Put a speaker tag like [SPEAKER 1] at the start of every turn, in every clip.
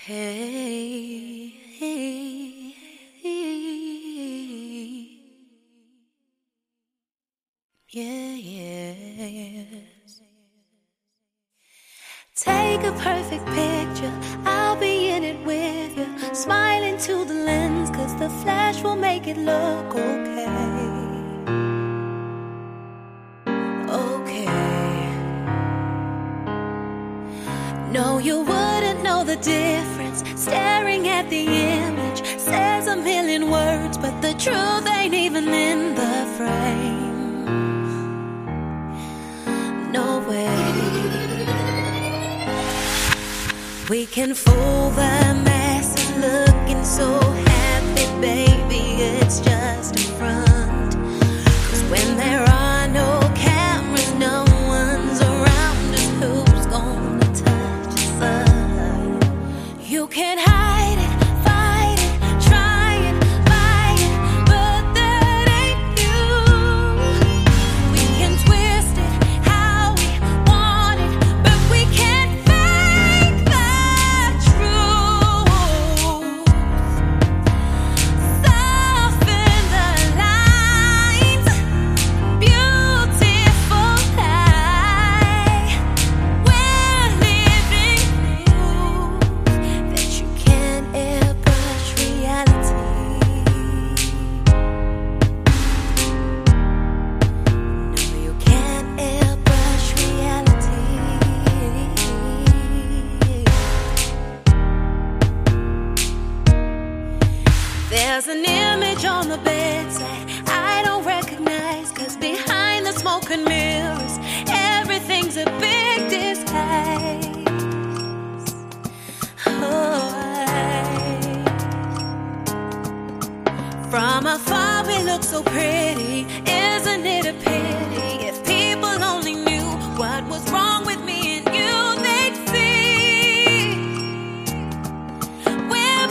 [SPEAKER 1] Hey, hey, yeah, yes. Take a perfect picture, I'll be in it with you. Smile into the lens, 'cause the flash will make it look okay. Okay. No, you wouldn't know the difference. Staring at the image says a million words, but the truth ain't even in the frame. No way. We can fool the masses looking so happy, baby, it's just a front. 'Cause when there are no cameras, no one's around us, who's gonna touch us up? You can't hide it, fight it, try it, fight it, but that ain't you. We can twist it how we want it, but we can't fake the truth. Soften the lines, beautiful lie. We're living proof that you can't airbrush reality. No, you can't airbrush reality. There's an image on the bedside I don't recognize, 'cause behind the smoke and mirrors everything's a big disguise. Oh, from afar we look so pretty, isn't it a pity? If people only knew what was wrong with me and you, they'd see we're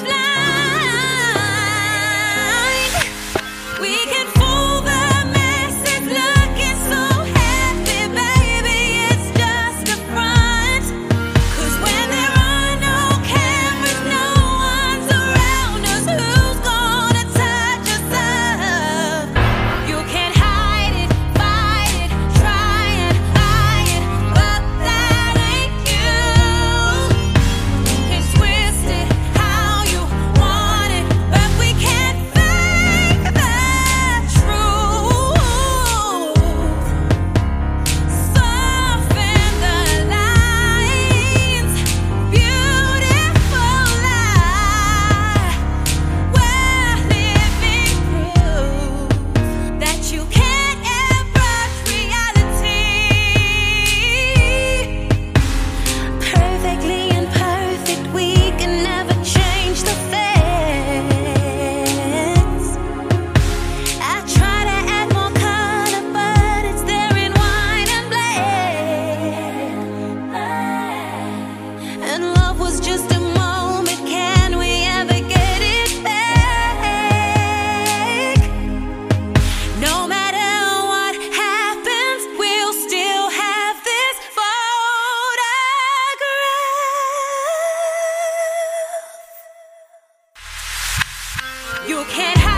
[SPEAKER 1] blind. We can fool the masses looking so happy, baby, it's just a front. 'Cause when there are no cameras, no one's around us, who's gonna touch us up? You can't hide it, fight it, try it, hide it, but that ain't you. You can twist it how you want it, but we can't fake the truth. Soften the lines, beautiful lie. We're living proof that you can't airbrush reality. Perfectly imperfect, we can never change the facts. I try to add more color, but it's there in white and black. And love was just a moment, can we ever get it back? No matter what happens, we'll still have this photograph. You can't